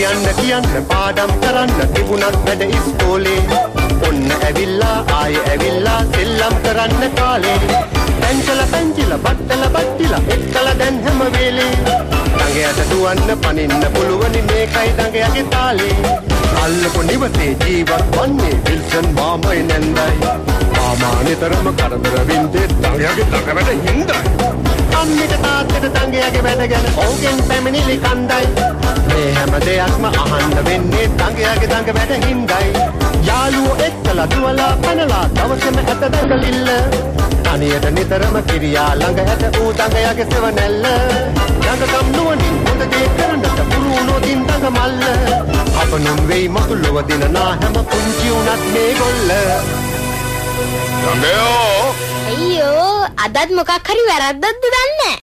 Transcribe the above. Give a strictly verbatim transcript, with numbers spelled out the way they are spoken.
කියන්න කියන්න පාඩම් කරන්න තිබුණත් වැඩ ඉස්කෝලේ ඔන්න ඇවිල්ලා ආයෙ ඇවිල්ලා සෙල්ලම් කරන්න කාලේ පැංචල පැංචිල බට්ටල බට්ටිලා එක්කලා දැන් හැම වෙලේ දඟයට දුවන්න පනින්න පුළුවනි මේකයි දඟයාගේ තාලේ අල්ලපු නිවසේ ජීවත් වන්නේ විල්සන් මාමයි නැන්දයි මාමා නිතරම කරදර වින්දේ දඟයාගේ දඟ වැඩ හින්දයි අම්මිට තාත්තට දඟයාගේ වැඩ ගැන ඔවුගෙන් පැමිණිලි කණ්ඩයි මේ හැම දෙයක්ම අහන්න වෙන්නේ දඟයාගේ දඟ වැඩ හින්දයි යාළුවෝ එක්කලා දුවලා පැනලා දවසම ඇත දඟලිල්ල තනියට නිතරම කිරියා ළඟ ඇත ඌ දඟයාගේ සෙවණැල්ල දඟකම් නුවණින් හොඳ දේ කරන්නට පුරු වුණොතින් දඟ මල්ල අපනුම් වෙයි මතුලව දිනනා හැම පුංචි උනත් මේ ගොල්ල දඟයෝ අයියෝ අදත් මොකක් හරි වැරද්දක්ද දන්නේ